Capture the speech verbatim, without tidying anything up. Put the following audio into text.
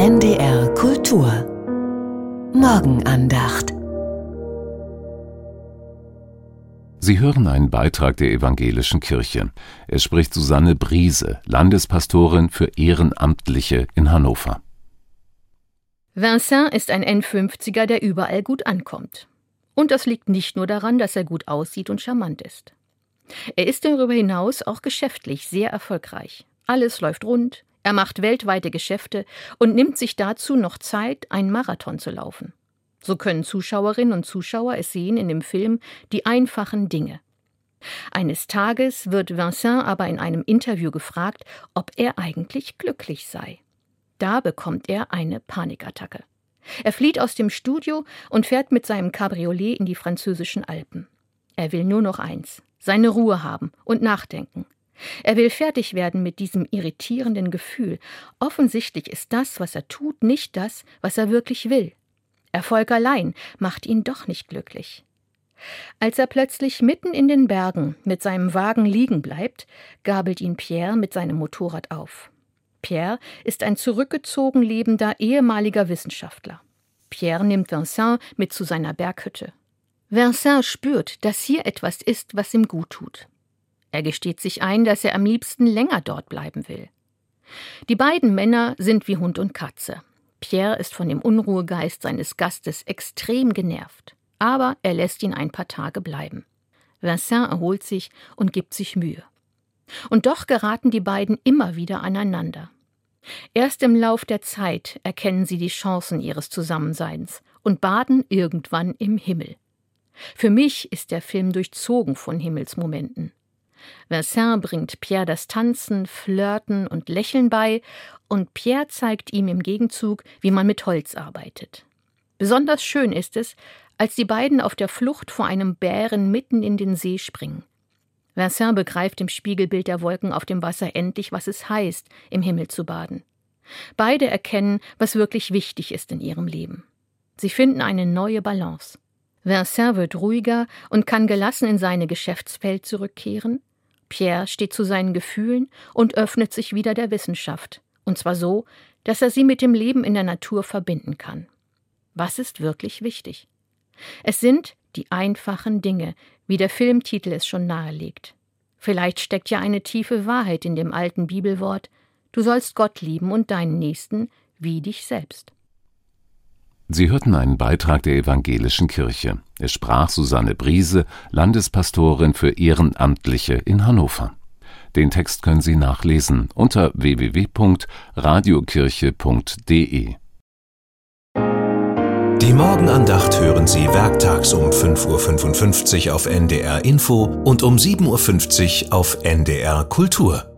N D R Kultur Morgenandacht. Sie hören einen Beitrag der Evangelischen Kirche. Es spricht Susanne Briese, Landespastorin für Ehrenamtliche in Hannover. Vincent ist ein N fünfziger, der überall gut ankommt. Und das liegt nicht nur daran, dass er gut aussieht und charmant ist. Er ist darüber hinaus auch geschäftlich sehr erfolgreich. Alles läuft rund, er macht weltweite Geschäfte und nimmt sich dazu noch Zeit, einen Marathon zu laufen. So können Zuschauerinnen und Zuschauer es sehen in dem Film »Die einfachen Dinge«. Eines Tages wird Vincent aber in einem Interview gefragt, ob er eigentlich glücklich sei. Da bekommt er eine Panikattacke. Er flieht aus dem Studio und fährt mit seinem Cabriolet in die französischen Alpen. Er will nur noch eins, seine Ruhe haben und nachdenken. Er will fertig werden mit diesem irritierenden Gefühl. Offensichtlich ist das, was er tut, nicht das, was er wirklich will. Erfolg allein macht ihn doch nicht glücklich. Als er plötzlich mitten in den Bergen mit seinem Wagen liegen bleibt, gabelt ihn Pierre mit seinem Motorrad auf. Pierre ist ein zurückgezogen lebender ehemaliger Wissenschaftler. Pierre nimmt Vincent mit zu seiner Berghütte. Vincent spürt, dass hier etwas ist, was ihm gut tut. Er gesteht sich ein, dass er am liebsten länger dort bleiben will. Die beiden Männer sind wie Hund und Katze. Pierre ist von dem Unruhegeist seines Gastes extrem genervt, aber er lässt ihn ein paar Tage bleiben. Vincent erholt sich und gibt sich Mühe. Und doch geraten die beiden immer wieder aneinander. Erst im Lauf der Zeit erkennen sie die Chancen ihres Zusammenseins und baden irgendwann im Himmel. Für mich ist der Film durchzogen von Himmelsmomenten. Vincent bringt Pierre das Tanzen, Flirten und Lächeln bei und Pierre zeigt ihm im Gegenzug, wie man mit Holz arbeitet. Besonders schön ist es, als die beiden auf der Flucht vor einem Bären mitten in den See springen. Vincent begreift im Spiegelbild der Wolken auf dem Wasser endlich, was es heißt, im Himmel zu baden. Beide erkennen, was wirklich wichtig ist in ihrem Leben. Sie finden eine neue Balance. Vincent wird ruhiger und kann gelassen in seine Geschäftswelt zurückkehren. Pierre steht zu seinen Gefühlen und öffnet sich wieder der Wissenschaft. Und zwar so, dass er sie mit dem Leben in der Natur verbinden kann. Was ist wirklich wichtig? Es sind die einfachen Dinge, wie der Filmtitel es schon nahelegt. Vielleicht steckt ja eine tiefe Wahrheit in dem alten Bibelwort: Du sollst Gott lieben und deinen Nächsten wie dich selbst. Sie hörten einen Beitrag der Evangelischen Kirche. Es sprach Susanne Briese, Landespastorin für Ehrenamtliche in Hannover. Den Text können Sie nachlesen unter w w w punkt radiokirche punkt d e. Die Morgenandacht hören Sie werktags um fünf Uhr fünfundfünfzig auf N D R Info und um sieben Uhr fünfzig auf N D R Kultur.